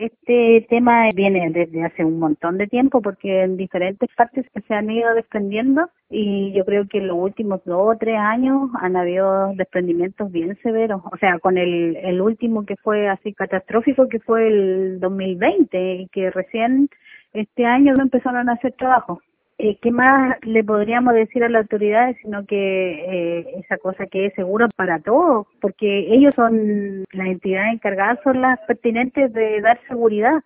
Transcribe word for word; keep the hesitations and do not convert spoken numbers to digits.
Este tema viene desde hace un montón de tiempo porque en diferentes partes se han ido desprendiendo y yo creo que en los últimos dos o tres años han habido desprendimientos bien severos. O sea, con el, el último que fue así catastrófico, que fue el dos mil veinte y que recién este año no empezaron a hacer trabajo. Eh, ¿Qué más le podríamos decir a las autoridades sino que eh, esa cosa que es seguro para todos? Porque ellos son, las entidades encargadas son las pertinentes de dar seguridad.